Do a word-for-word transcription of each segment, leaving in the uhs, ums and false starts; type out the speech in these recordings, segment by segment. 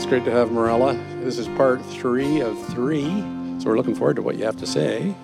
it's great to have Mirella. This is part three of three, so we're looking forward to what you have to say.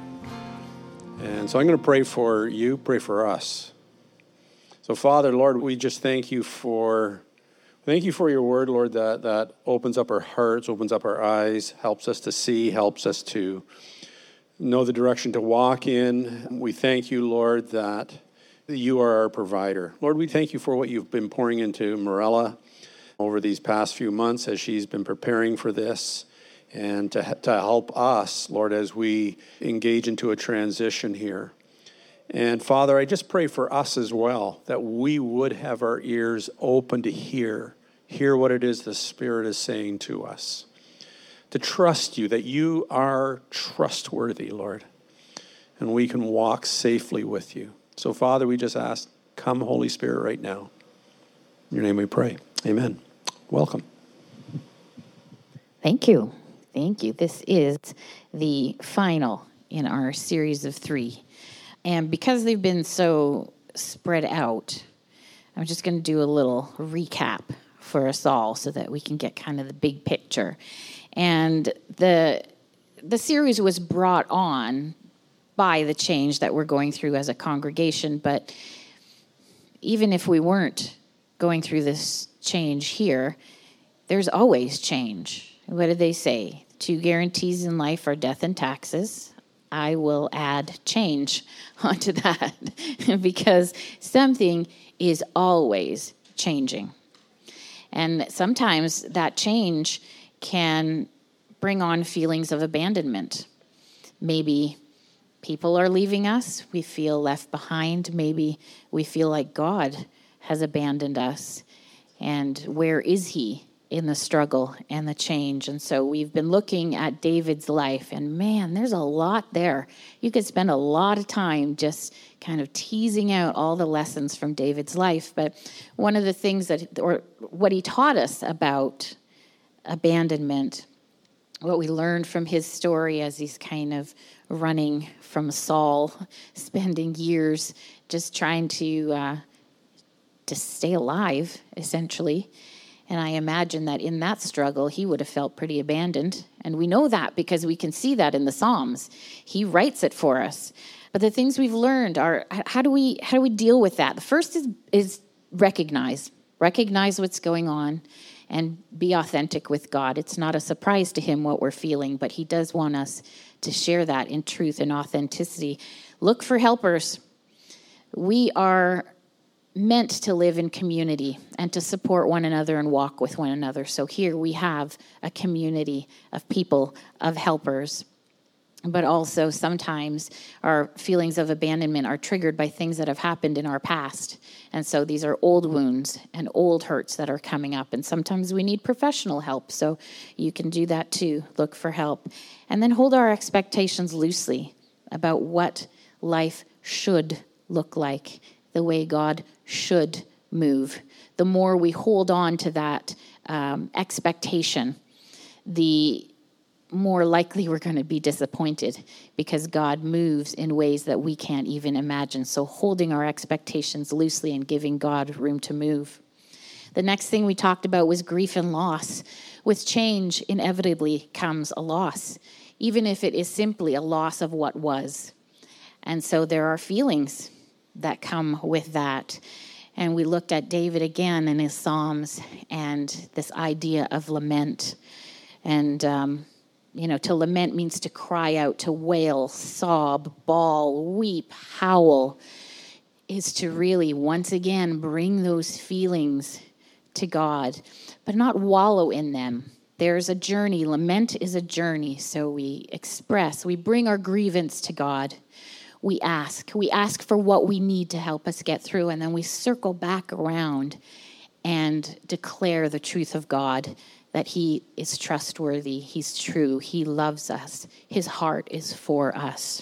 And so I'm going to pray for you, pray for us. So Father, Lord, we just thank you for thank you for your word, Lord, that, that opens up our hearts, opens up our eyes, helps us to see, helps us to know the direction to walk in. We thank you, Lord, that you are our provider. Lord, we thank you for what you've been pouring into Mirella over these past few months as she's been preparing for this, and to, to help us, Lord, as we engage into a transition here. And Father, I just pray for us as well, that we would have our ears open to hear, hear what it is the Spirit is saying to us. To trust you, that you are trustworthy, Lord, and we can walk safely with you. So Father, we just ask, come Holy Spirit right now. In your name we pray. Amen. Welcome. Thank you. Thank you. This is the final in our series of three. And because they've been so spread out, I'm just going to do a little recap for us all so that we can get kind of the big picture. And the the series was brought on by the change that we're going through as a congregation. But even if we weren't going through this change here, there's always change. What did they say? Two guarantees in life are death and taxes. I will add change onto that because something is always changing. And sometimes that change can bring on feelings of abandonment. Maybe people are leaving us. We feel left behind. Maybe we feel like God has abandoned us. And where is he in the struggle and the change? And so we've been looking at David's life, and man, there's a lot there. You could spend a lot of time just kind of teasing out all the lessons from David's life. But one of the things that, or what he taught us about abandonment, what we learned from his story as he's kind of running from Saul, spending years just trying to uh, to stay alive, essentially. And I imagine that in that struggle, he would have felt pretty abandoned. And we know that because we can see that in the Psalms. He writes it for us. But the things we've learned are, how do we how do we deal with that? The first is, is recognize. Recognize what's going on and be authentic with God. It's not a surprise to him what we're feeling, but he does want us to share that in truth and authenticity. Look for helpers. We are meant to live in community and to support one another and walk with one another. So here we have a community of people, of helpers. But also sometimes our feelings of abandonment are triggered by things that have happened in our past. And so these are old wounds and old hurts that are coming up. And sometimes we need professional help. So you can do that too. Look for help. And then hold our expectations loosely about what life should look like, the way God should move. The more we hold on to that um, expectation, the more likely we're going to be disappointed because God moves in ways that we can't even imagine. So holding our expectations loosely and giving God room to move. The next thing we talked about was grief and loss. With change, inevitably comes a loss, even if it is simply a loss of what was. And so there are feelings that come with that. And we looked at David again in his Psalms and this idea of lament. And, um, you know, to lament means to cry out, to wail, sob, bawl, weep, howl, is to really, once again, bring those feelings to God, but not wallow in them. There's a journey. Lament is a journey. So we express, we bring our grievance to God. We ask. We ask for what we need to help us get through, and then we circle back around and declare the truth of God, that he is trustworthy, he's true, he loves us, his heart is for us.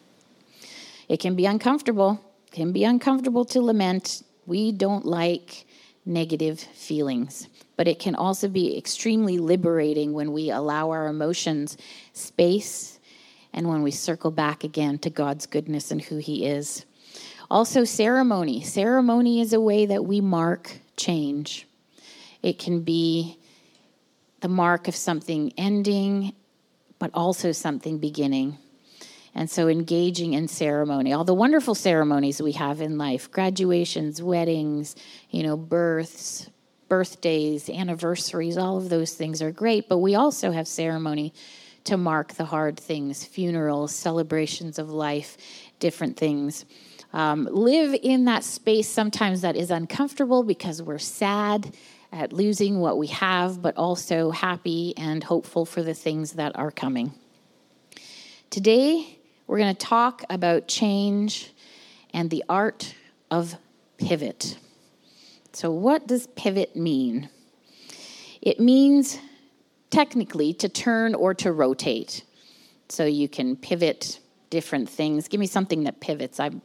It can be uncomfortable. It can be uncomfortable to lament. We don't like negative feelings, but it can also be extremely liberating when we allow our emotions space and when we circle back again to God's goodness and who he is. Also, ceremony. Ceremony is a way that we mark change. It can be the mark of something ending, but also something beginning. And so engaging in ceremony, all the wonderful ceremonies we have in life, graduations, weddings, you know, births, birthdays, anniversaries, all of those things are great, but we also have ceremony to mark the hard things, funerals, celebrations of life, different things. Um, live in that space sometimes that is uncomfortable because we're sad at losing what we have, but also happy and hopeful for the things that are coming. Today, we're going to talk about change and the art of pivot. So what does pivot mean? It means technically to turn or to rotate. So you can pivot different things. Give me something that pivots. I'm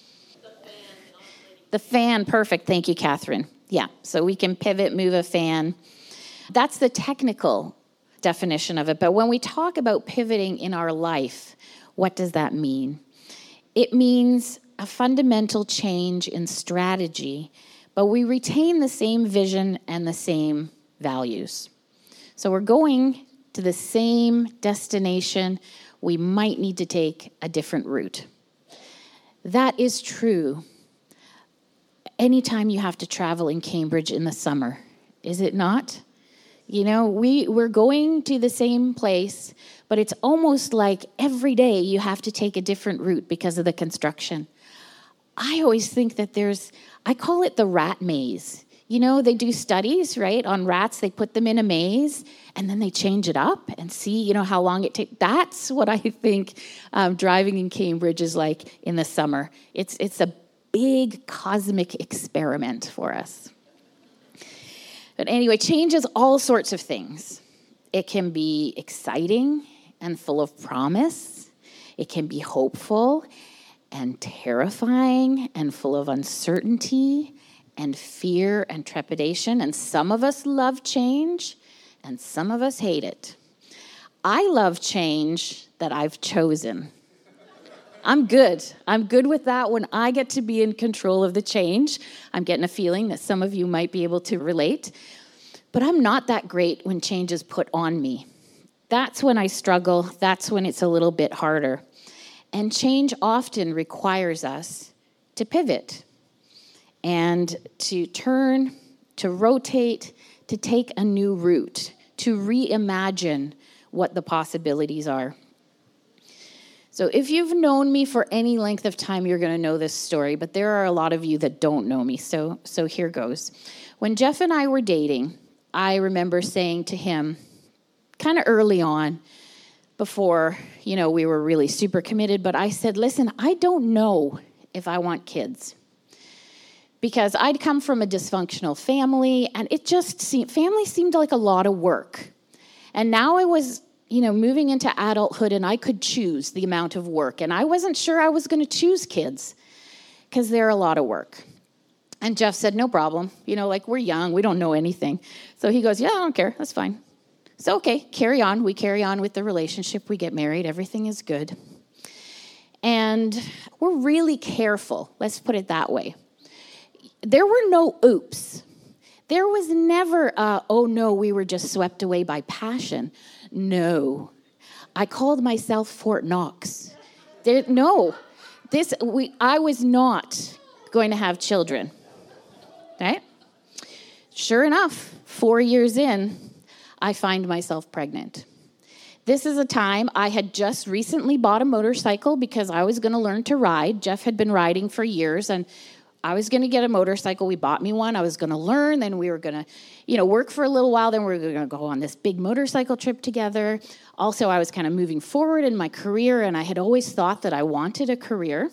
The fan, perfect. Thank you, Catherine. Yeah, so we can pivot, move a fan. That's the technical definition of it. But when we talk about pivoting in our life, what does that mean? It means a fundamental change in strategy, but we retain the same vision and the same values. So we're going to the same destination. We might need to take a different route. That is true anytime you have to travel in Cambridge in the summer, is it not? You know, we, we're going to the same place, but it's almost like every day you have to take a different route because of the construction. I always think that there's, I call it the rat maze. You know, they do studies, right, on rats. They put them in a maze, and then they change it up and see, you know, how long it takes. That's what I think um, driving in Cambridge is like in the summer. It's it's a big cosmic experiment for us. But anyway, change is all sorts of things. It can be exciting and full of promise. It can be hopeful and terrifying and full of uncertainty and fear and trepidation. And some of us love change, and some of us hate it. I love change that I've chosen. I'm good. I'm good with that when I get to be in control of the change. I'm getting a feeling that some of you might be able to relate. But I'm not that great when change is put on me. That's when I struggle. That's when it's a little bit harder. And change often requires us to pivot and to turn, to rotate, to take a new route, to reimagine what the possibilities are. So if you've known me for any length of time, you're going to know this story, but there are a lot of you that don't know me, so so here goes. When Jeff and I were dating, I remember saying to him, kind of early on, before, you know, we were really super committed, but I said, listen, I don't know if I want kids. Because I'd come from a dysfunctional family, and it just seemed, family seemed like a lot of work. And now I was, you know, moving into adulthood, and I could choose the amount of work. And I wasn't sure I was going to choose kids because they're a lot of work. And Jeff said, no problem. You know, like, we're young. We don't know anything. So he goes, yeah, I don't care. That's fine. So, okay, carry on. We carry on with the relationship. We get married. Everything is good. And we're really careful. Let's put it that way. There were no oops. There was never, uh, oh, no, we were just swept away by passion. No. I called myself Fort Knox. There, no. This, we, I was not going to have children. Right? Sure enough, four years in, I find myself pregnant. This is a time I had just recently bought a motorcycle because I was going to learn to ride. Jeff had been riding for years, and I was going to get a motorcycle. We bought me one. I was going to learn. Then we were going to, you know, work for a little while. Then we were going to go on this big motorcycle trip together. Also, I was kind of moving forward in my career, and I had always thought that I wanted a career.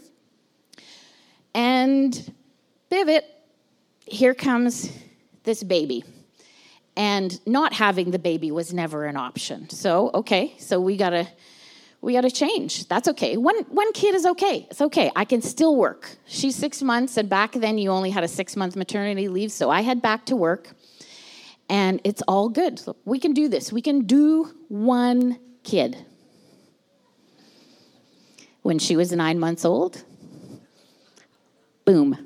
And pivot, here comes this baby. And not having the baby was never an option. So, okay, so we got to we got to change. That's okay. One one kid is okay. It's okay. I can still work. She's six months, and back then you only had a six-month maternity leave, so I head back to work, and it's all good. We can do this. We can do one kid. When she was nine months old, boom.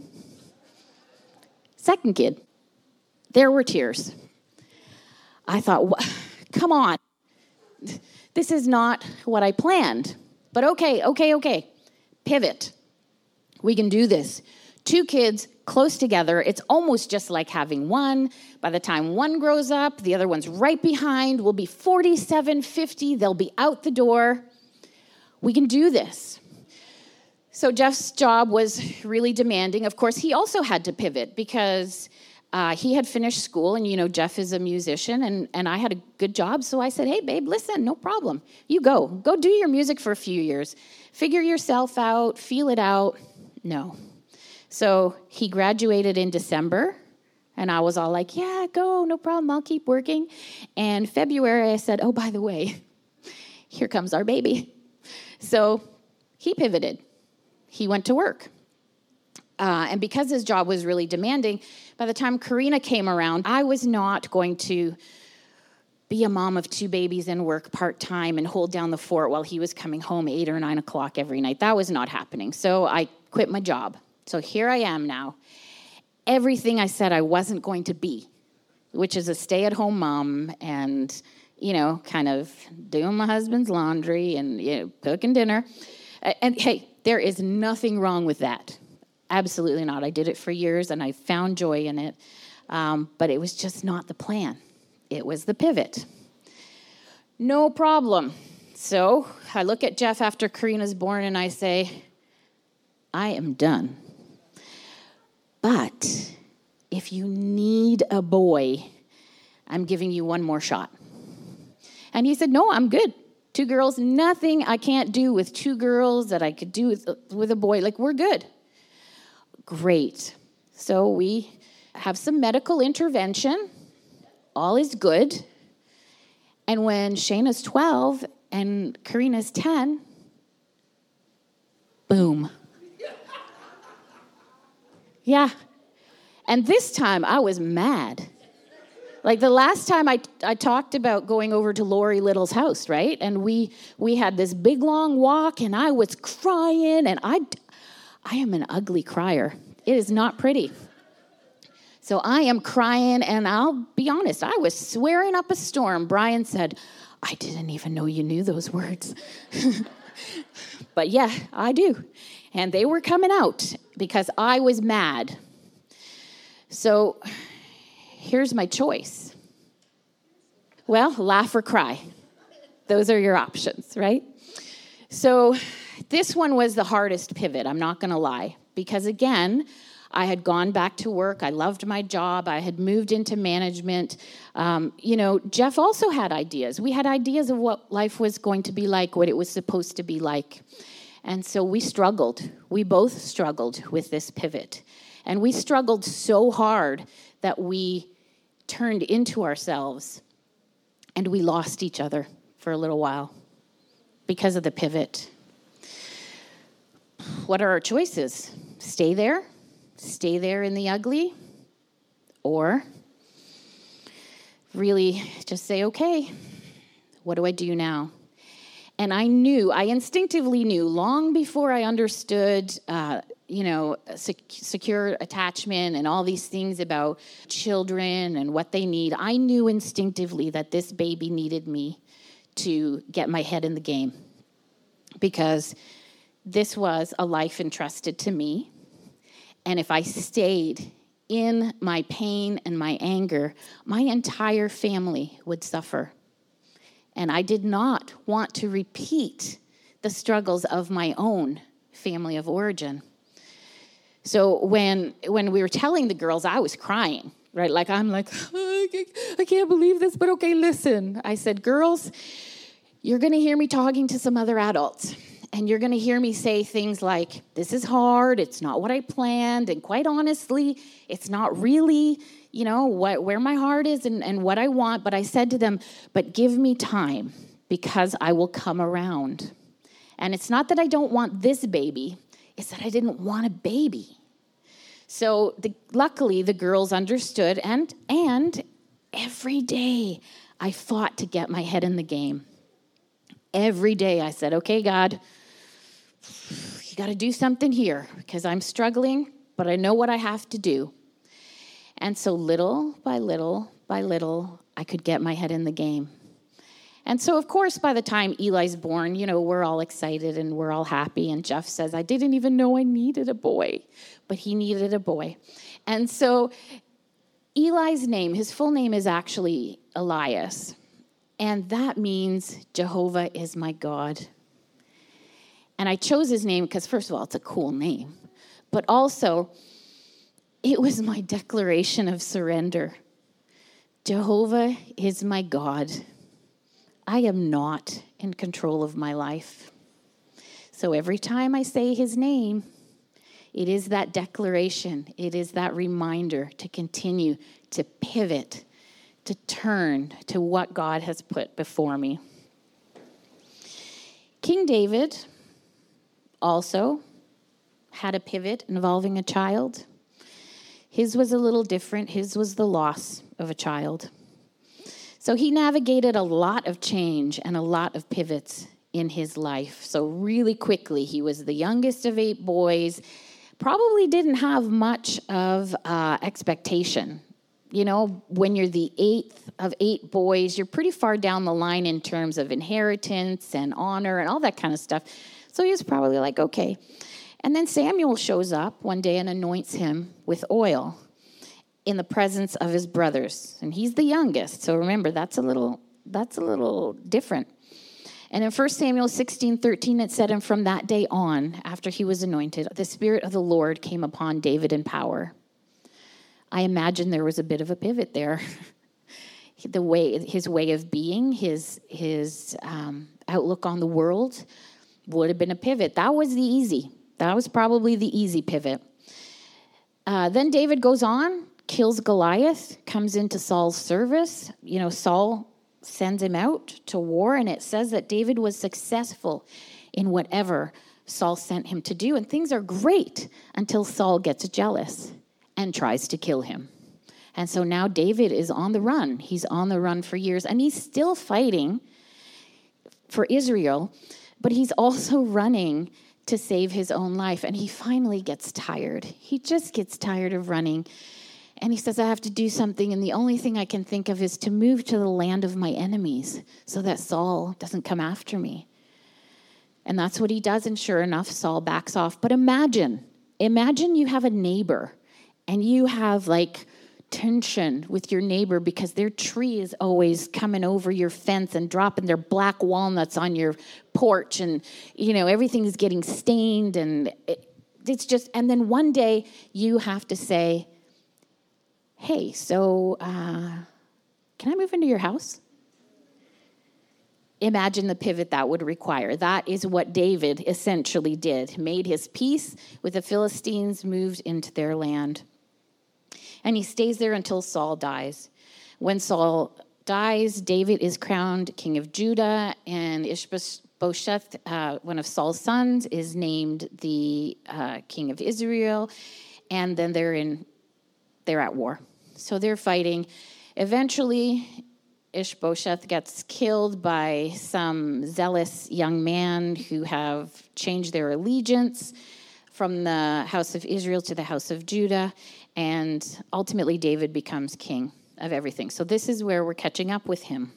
Second kid. There were tears. I thought, come on. This is not what I planned. But okay, okay, okay. Pivot. We can do this. Two kids close together. It's almost just like having one. By the time one grows up, the other one's right behind. We'll be forty-seven, fifty. They'll be out the door. We can do this. So Jeff's job was really demanding. Of course, he also had to pivot because uh, he had finished school, and, you know, Jeff is a musician, and, and I had a good job. So I said, hey, babe, listen, no problem. You go. Go do your music for a few years. Figure yourself out. Feel it out. No. So he graduated in December, and I was all like, yeah, go, no problem. I'll keep working. And February, I said, oh, by the way, here comes our baby. So he pivoted. He went to work. Uh, and because his job was really demanding, by the time Karina came around, I was not going to be a mom of two babies and work part-time and hold down the fort while he was coming home eight or nine o'clock every night. That was not happening. So I quit my job. So here I am now. Everything I said I wasn't going to be, which is a stay-at-home mom and, you know, kind of doing my husband's laundry and, you know, cooking dinner. And, hey, there is nothing wrong with that. Absolutely not. I did it for years, and I found joy in it. Um, but it was just not the plan. It was the pivot. No problem. So I look at Jeff after Karina's born, and I say, I am done. But if you need a boy, I'm giving you one more shot. And he said, no, I'm good. Two girls, nothing I can't do with two girls that I could do with, with a boy. Like, we're good. Great. So we have some medical intervention. All is good. And when Shayna's twelve and Karina's ten, boom. Yeah. And this time I was mad. Like the last time I, I talked about going over to Lori Little's house, right? And we we had this big long walk, and I was crying, and I, I am an ugly crier. It is not pretty. So I am crying, and I'll be honest, I was swearing up a storm. Brian said, I didn't even know you knew those words. But yeah, I do. And they were coming out because I was mad. So here's my choice. Well, laugh or cry. Those are your options, right? So this one was the hardest pivot, I'm not going to lie. Because again, I had gone back to work. I loved my job. I had moved into management. Um, you know, Jeff also had ideas. We had ideas of what life was going to be like, what it was supposed to be like. And so we struggled. We both struggled with this pivot. And we struggled so hard that we turned into ourselves, and we lost each other for a little while because of the pivot. What are our choices? Stay there? Stay there in the ugly? Or really just say, okay, what do I do now? And I knew, I instinctively knew, long before I understood, uh, you know, sec- secure attachment and all these things about children and what they need, I knew instinctively that this baby needed me to get my head in the game. Because this was a life entrusted to me. And if I stayed in my pain and my anger, my entire family would suffer. And I did not want to repeat the struggles of my own family of origin. So when when we were telling the girls, I was crying, right? Like, I'm like, oh, I can't believe this, but okay, listen. I said, girls, you're going to hear me talking to some other adults. And you're going to hear me say things like, this is hard, it's not what I planned, and quite honestly, it's not really, you know, what where my heart is and, and what I want. But I said to them, but give me time, because I will come around. And it's not that I don't want this baby, it's that I didn't want a baby. So the, luckily, the girls understood, and and every day I fought to get my head in the game. Every day I said, okay, God, you got to do something here because I'm struggling, but I know what I have to do. And so little by little by little, I could get my head in the game. And so, of course, by the time Eli's born, you know, we're all excited and we're all happy. And Jeff says, I didn't even know I needed a boy, but he needed a boy. And so Eli's name, his full name is actually Elias. And that means Jehovah is my God. And I chose his name because, first of all, it's a cool name. But also, it was my declaration of surrender. Jehovah is my God. I am not in control of my life. So every time I say his name, it is that declaration. It is that reminder to continue to pivot, to turn to what God has put before me. King David also had a pivot involving a child. His was a little different. His was the loss of a child. So he navigated a lot of change and a lot of pivots in his life. So really quickly, he was the youngest of eight boys, probably didn't have much of uh, expectation. You know, when you're the eighth of eight boys, you're pretty far down the line in terms of inheritance and honor and all that kind of stuff. So he was probably like, okay. And then Samuel shows up one day and anoints him with oil in the presence of his brothers. And he's the youngest. So remember, that's a little that's a little different. And in First Samuel sixteen thirteen, it said, and from that day on, after he was anointed, the Spirit of the Lord came upon David in power. I imagine there was a bit of a pivot there. the way His way of being, his, his um, outlook on the world would have been a pivot. That was the easy. That was probably the easy pivot. Uh, then David goes on, kills Goliath, comes into Saul's service. You know, Saul sends him out to war, and it says that David was successful in whatever Saul sent him to do. And things are great until Saul gets jealous and tries to kill him. And so now David is on the run. He's on the run for years, and he's still fighting for Israel, but he's also running to save his own life. And he finally gets tired. He just gets tired of running. And he says, I have to do something. And the only thing I can think of is to move to the land of my enemies so that Saul doesn't come after me. And that's what he does. And sure enough, Saul backs off. But imagine, imagine you have a neighbor and you have like tension with your neighbor because their tree is always coming over your fence and dropping their black walnuts on your porch, and you know everything is getting stained, and it, it's just and then one day you have to say, hey, so uh, can I move into your house? Imagine the pivot that would require. That is what David essentially did. Made his peace with the Philistines, moved into their land. And he stays there until Saul dies. When Saul dies, David is crowned king of Judah, and Ishbosheth, uh, one of Saul's sons, is named the uh, king of Israel. And then they're in, they're at war. So they're fighting. Eventually, Ishbosheth gets killed by some zealous young man who have changed their allegiance from the house of Israel to the house of Judah. And ultimately, David becomes king of everything. So this is where we're catching up with him.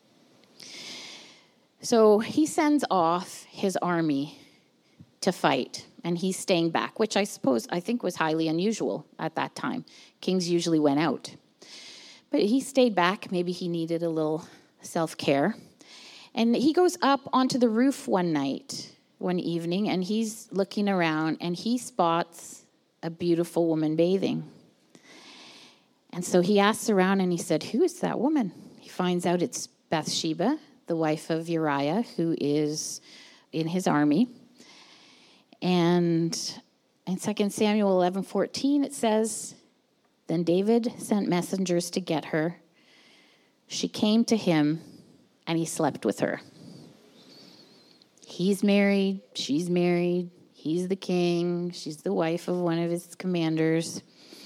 So he sends off his army to fight, and he's staying back, which I suppose, I think was highly unusual at that time. Kings usually went out. But he stayed back. Maybe he needed a little self-care. And he goes up onto the roof one night, one evening, and he's looking around, and he spots a beautiful woman bathing. And so he asks around and he said, who is that woman? He finds out it's Bathsheba, the wife of Uriah, who is in his army. And in Second Samuel eleven fourteen, it says, then David sent messengers to get her. She came to him, and he slept with her. He's married, she's married. He's the king. She's the wife of one of his commanders.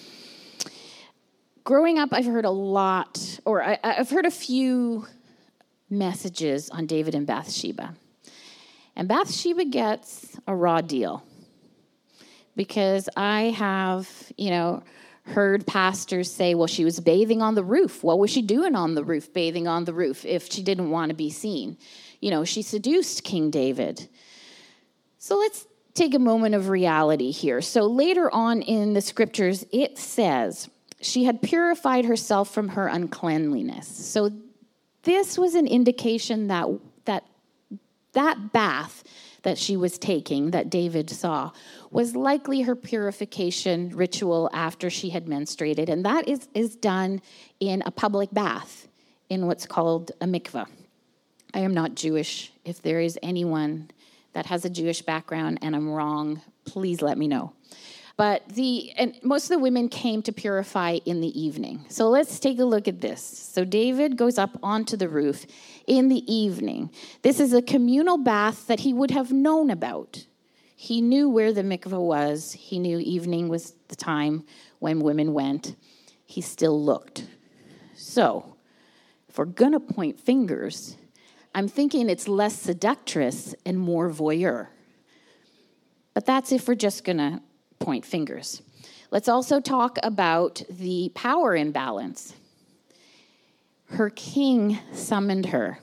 Growing up, I've heard a lot, or I, I've heard a few messages on David and Bathsheba. And Bathsheba gets a raw deal because I have, you know, heard pastors say, well, she was bathing on the roof. What was she doing on the roof, bathing on the roof, if she didn't want to be seen? You know, she seduced King David. So let's take a moment of reality here. So later on in the scriptures, it says she had purified herself from her uncleanliness. So this was an indication that that that bath that she was taking, that David saw, was likely her purification ritual after she had menstruated. And that is, is done in a public bath, in what's called a mikveh. I am not Jewish. If there is anyone that has a Jewish background and I'm wrong, please let me know. But the and most of the women came to purify in the evening. So let's take a look at this. So David goes up onto the roof in the evening. This is a communal bath that he would have known about. He knew where the mikveh was. He knew evening was the time when women went. He still looked. So if we're going to point fingers, I'm thinking it's less seductress and more voyeur. But that's if we're just going to point fingers. Let's also talk about the power imbalance. Her king summoned her.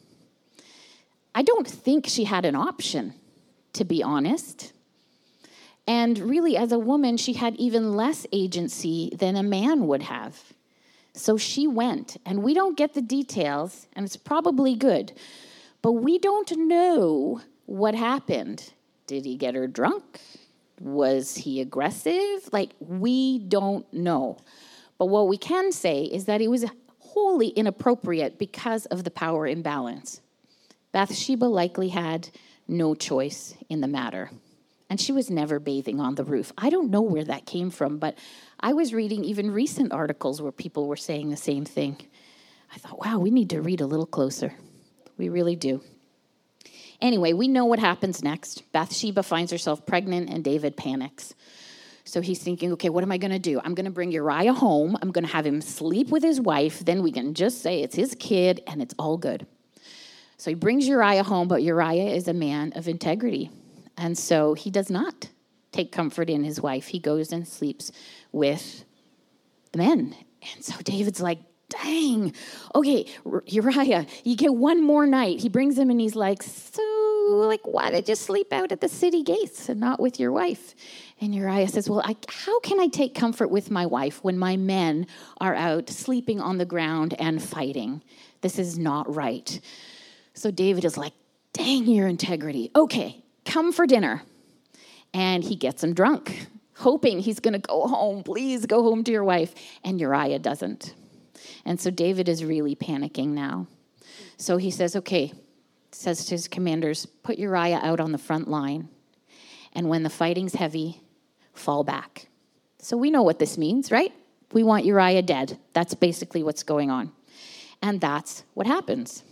I don't think she had an option, to be honest. And really, as a woman, she had even less agency than a man would have. So she went, and we don't get the details, and it's probably good, but we don't know what happened. Did he get her drunk? Was he aggressive? Like, we don't know. But what we can say is that it was wholly inappropriate because of the power imbalance. Bathsheba likely had no choice in the matter. And she was never bathing on the roof. I don't know where that came from, but I was reading even recent articles where people were saying the same thing. I thought, wow, we need to read a little closer. We really do. Anyway, we know what happens next. Bathsheba finds herself pregnant, and David panics. So he's thinking, okay, what am I going to do? I'm going to bring Uriah home. I'm going to have him sleep with his wife. Then we can just say it's his kid, and it's all good. So he brings Uriah home, but Uriah is a man of integrity. And so he does not take comfort in his wife. He goes and sleeps with the men. And so David's like, dang, okay, Uriah, you get one more night. He brings him and he's like, so, like, why did you sleep out at the city gates and not with your wife? And Uriah says, well, I, how can I take comfort with my wife when my men are out sleeping on the ground and fighting? This is not right. So David is like, dang your integrity. Okay, come for dinner. And he gets him drunk, hoping he's going to go home. Please go home to your wife. And Uriah doesn't. And so David is really panicking now. So he says, okay, says to his commanders, put Uriah out on the front line. And when the fighting's heavy, fall back. So we know what this means, right? We want Uriah dead. That's basically what's going on. And that's what happens.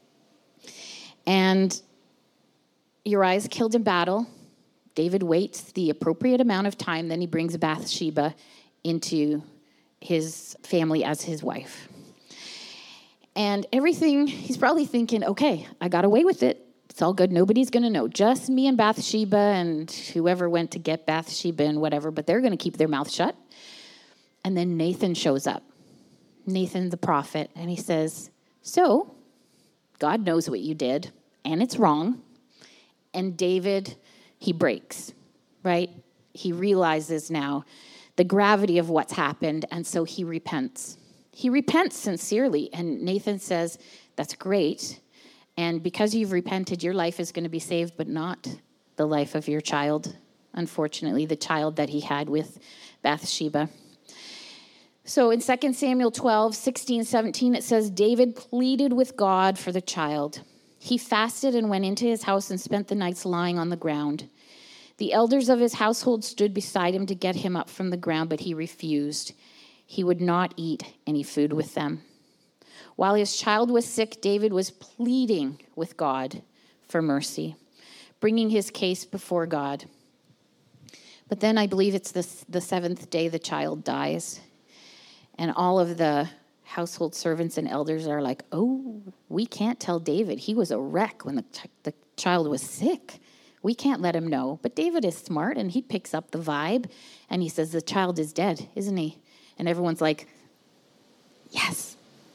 And Uriah's killed in battle. David waits the appropriate amount of time. Then he brings Bathsheba into his family as his wife. And everything, he's probably thinking, okay, I got away with it. It's all good. Nobody's going to know. Just me and Bathsheba and whoever went to get Bathsheba and whatever, but they're going to keep their mouth shut. And then Nathan shows up. Nathan the prophet, and he says, so, God knows what you did, and it's wrong. And David, he breaks, right? He realizes now the gravity of what's happened, and so he repents. He repents sincerely, and Nathan says, that's great, and because you've repented, your life is going to be saved, but not the life of your child, unfortunately, the child that he had with Bathsheba. So in Second Samuel twelve, sixteen, seventeen, it says, David pleaded with God for the child. He fasted and went into his house and spent the nights lying on the ground. The elders of his household stood beside him to get him up from the ground, but he refused. He would not eat any food with them. While his child was sick, David was pleading with God for mercy, bringing his case before God. But then I believe it's the, the seventh day the child dies. And all of the household servants and elders are like, oh, we can't tell David. He was a wreck when the, ch- the child was sick. We can't let him know. But David is smart, and he picks up the vibe, and he says, the child is dead, isn't he? And everyone's like, yes.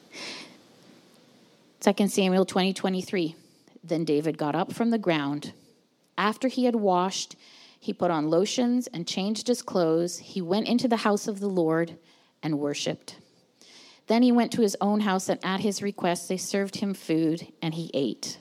Second Samuel twenty twenty-three. Then David got up from the ground. After he had washed, he put on lotions and changed his clothes. He went into the house of the Lord and worshipped. Then he went to his own house, and at his request, they served him food, and he ate.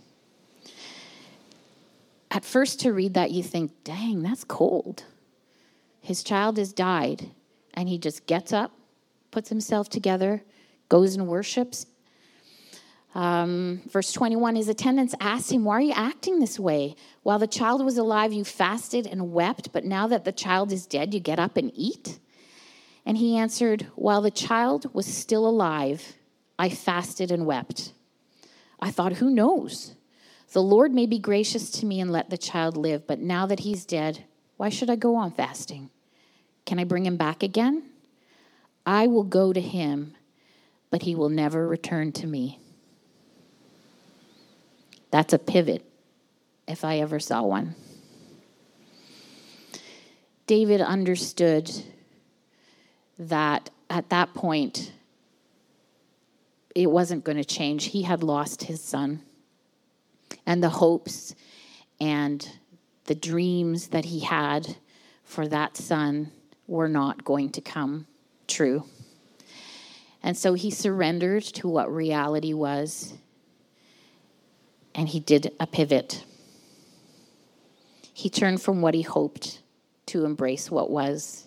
At first, to read that, you think, dang, that's cold. His child has died, and he just gets up, puts himself together, goes and worships. Um, verse twenty-one, his attendants asked him, why are you acting this way? While the child was alive, you fasted and wept, but now that the child is dead, you get up and eat? And he answered, while the child was still alive, I fasted and wept. I thought, who knows? The Lord may be gracious to me and let the child live, but now that he's dead, why should I go on fasting? Can I bring him back again? I will go to him, but he will never return to me. That's a pivot, if I ever saw one. David understood that at that point, it wasn't going to change. He had lost his son. And the hopes and the dreams that he had for that son were not going to come true. And so he surrendered to what reality was, and he did a pivot. He turned from what he hoped to embrace what was.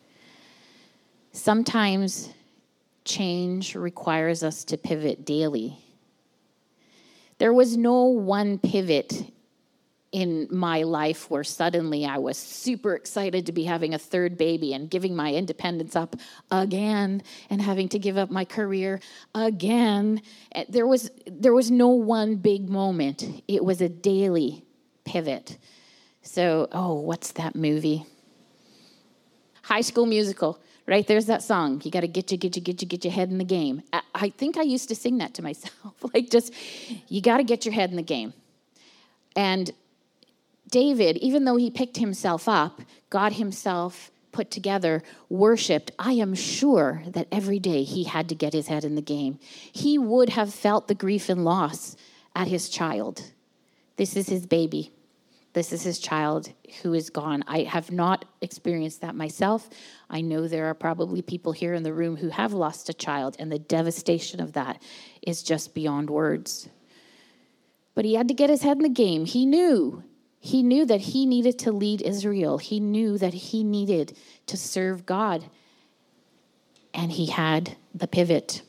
Sometimes change requires us to pivot daily. There was no one pivot in my life where suddenly I was super excited to be having a third baby and giving my independence up again and having to give up my career again. There was, there was no one big moment. It was a daily pivot. So, oh, what's that movie? High School Musical. Right, there's that song. You got to get you, get you, get you, get your head in the game. I, I think I used to sing that to myself. Like just, you got to get your head in the game. And David, even though he picked himself up, got himself put together, worshipped, I am sure that every day he had to get his head in the game. He would have felt the grief and loss at his child. This is his baby. This is his child who is gone. I have not experienced that myself. I know there are probably people here in the room who have lost a child, and the devastation of that is just beyond words. But he had to get his head in the game. He knew. He knew that he needed to lead Israel. He knew that he needed to serve God. And he had the pivot.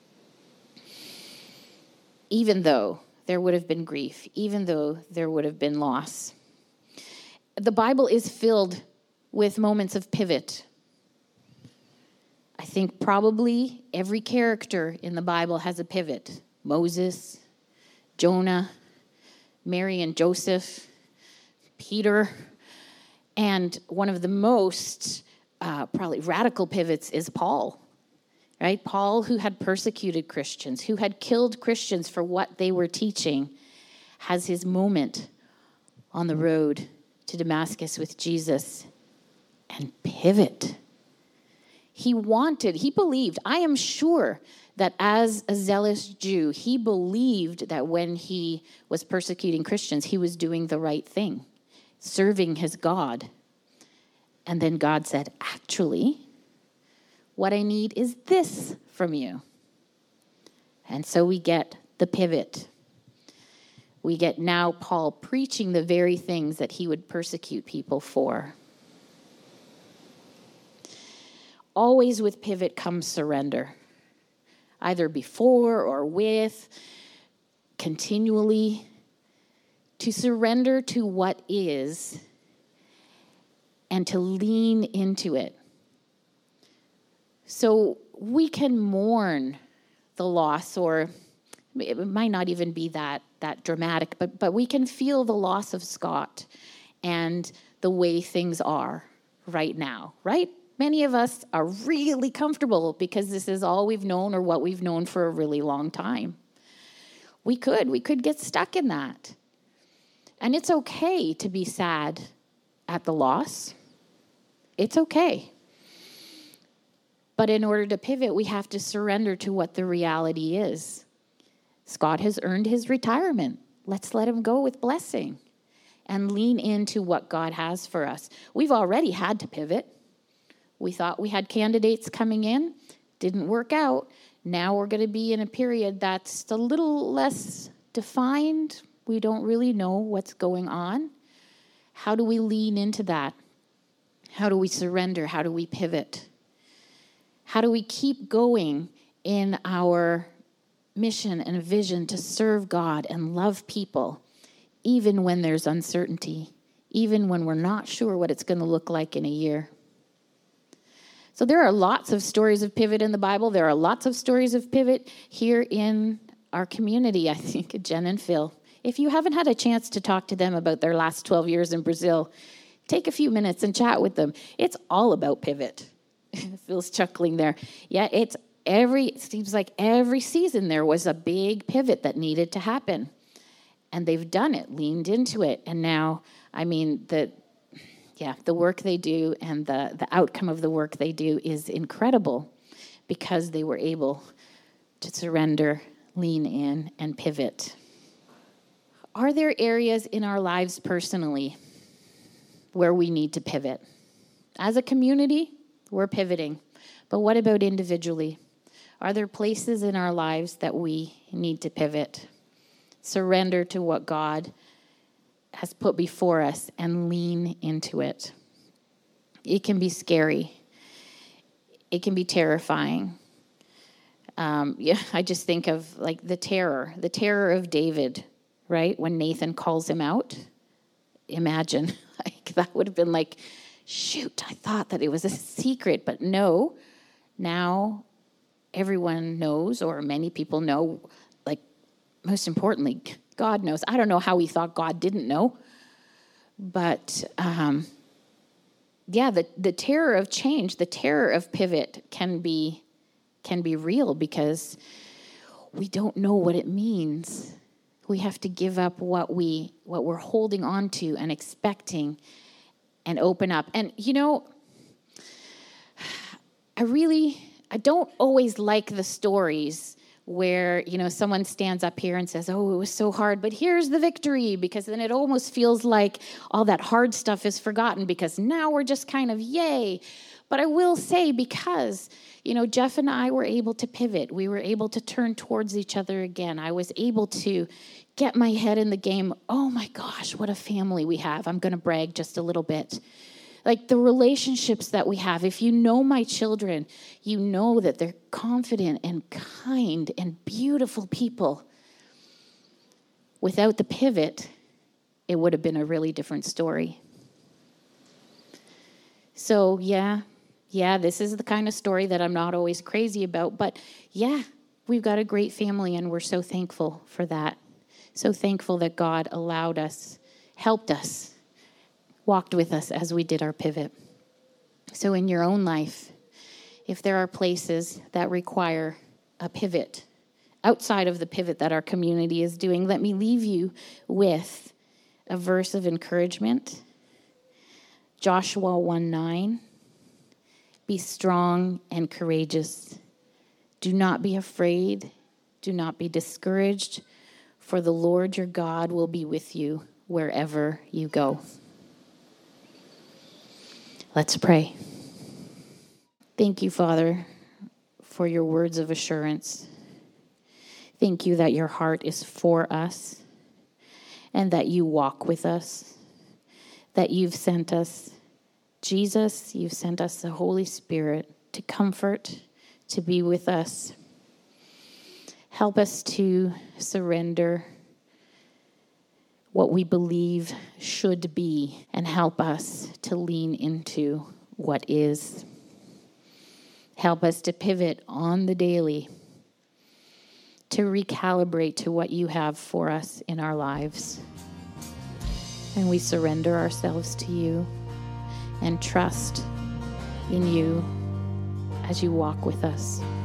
Even though there would have been grief, even though there would have been loss. The Bible is filled with moments of pivot. I think probably every character in the Bible has a pivot. Moses, Jonah, Mary and Joseph, Peter, and one of the most uh, probably radical pivots is Paul. Right? Paul, who had persecuted Christians, who had killed Christians for what they were teaching, has his moment on the road to Damascus with Jesus and pivot. He wanted, he believed, I am sure that as a zealous Jew, he believed that when he was persecuting Christians, he was doing the right thing, serving his God. And then God said, actually, what I need is this from you. And so we get the pivot. We get now Paul preaching the very things that he would persecute people for. Always with pivot comes surrender, either before or with, continually. To surrender to what is and to lean into it. So we can mourn the loss, or it might not even be that, that dramatic, but, but we can feel the loss of Scott and the way things are right now, right? Many of us are really comfortable because this is all we've known or what we've known for a really long time. We could, we could get stuck in that. And it's okay to be sad at the loss. It's okay. But in order to pivot, we have to surrender to what the reality is. Scott has earned his retirement. Let's let him go with blessing and lean into what God has for us. We've already had to pivot. We thought we had candidates coming in. Didn't work out. Now we're going to be in a period that's a little less defined. We don't really know what's going on. How do we lean into that? How do we surrender? How do we pivot? How do we keep going in our mission and vision to serve God and love people, even when there's uncertainty, even when we're not sure what it's going to look like in a year? So there are lots of stories of pivot in the Bible. There are lots of stories of pivot here in our community, I think, Jen and Phil. If you haven't had a chance to talk to them about their last twelve years in Brazil, take a few minutes and chat with them. It's all about pivot. Phil's chuckling there. Yeah, it's every, it seems like every season there was a big pivot that needed to happen. And they've done it, leaned into it. And now, I mean, the yeah, the work they do and the, the outcome of the work they do is incredible because they were able to surrender, lean in, and pivot. Are there areas in our lives personally where we need to pivot? As a community, we're pivoting. But what about individually? Are there places in our lives that we need to pivot? Surrender to what God has put before us and lean into it. It can be scary. It can be terrifying. Um, yeah, I just think of like the terror, the terror of David, right? When Nathan calls him out. Imagine, like that would have been like, shoot, I thought that it was a secret, but no, now everyone knows, or many people know, like most importantly, God knows. I don't know how he thought God didn't know. But, um, yeah, the, the terror of change, the terror of pivot can be can be real because we don't know what it means. We have to give up what, we, what we're holding on to and expecting and open up. And, you know, I really, I don't always like the stories where, you know, someone stands up here and says, oh, it was so hard, but here's the victory, because then it almost feels like all that hard stuff is forgotten because now we're just kind of yay. But I will say, because, you know, Jeff and I were able to pivot. We were able to turn towards each other again. I was able to get my head in the game. Oh my gosh, what a family we have. I'm going to brag just a little bit. Like the relationships that we have, if you know my children, you know that they're confident and kind and beautiful people. Without the pivot, it would have been a really different story. So yeah, yeah, this is the kind of story that I'm not always crazy about, but yeah, we've got a great family and we're so thankful for that. So thankful that God allowed us, helped us, walked with us as we did our pivot. So in your own life, if there are places that require a pivot outside of the pivot that our community is doing, let me leave you with a verse of encouragement. Joshua one nine, be strong and courageous. Do not be afraid. Do not be discouraged, for the Lord your God will be with you wherever you go. Let's pray. Thank you, Father, for your words of assurance. Thank you that your heart is for us and that you walk with us, that you've sent us Jesus, you've sent us the Holy Spirit to comfort, to be with us. Help us to surrender what we believe should be, and help us to lean into what is. Help us to pivot on the daily, to recalibrate to what you have for us in our lives. And we surrender ourselves to you and trust in you as you walk with us.